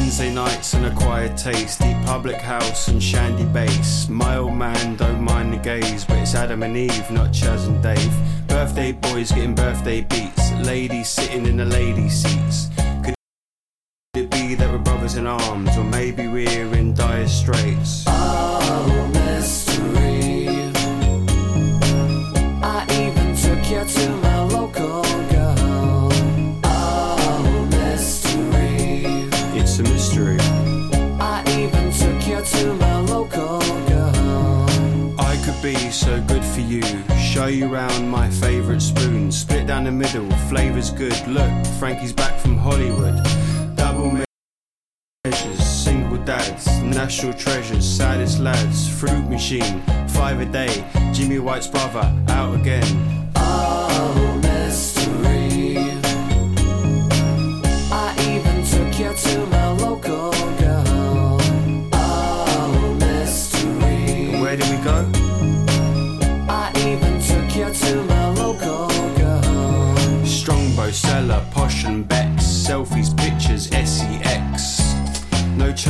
Wednesday nights and acquired taste, eat public house and shandy bass. My old man don't mind the gays, but it's Adam and Eve, not Chaz and Dave. Birthday boys getting birthday beats, ladies sitting in the lady seats. Could it be that we're brothers in arms, or maybe we're in dire straits? Oh, mystery. I even took you to my local girl. Oh, mystery. It's a mystery. I even took you to my local girl. I could be so good for you, show you round my favourite spoon, split down the middle, flavour's good. Look, Frankie's back from Hollywood. Double measures, single dads, national treasures, saddest lads, fruit machine, 5 a day, Jimmy White's brother, out again. Oh, mystery. I even took you to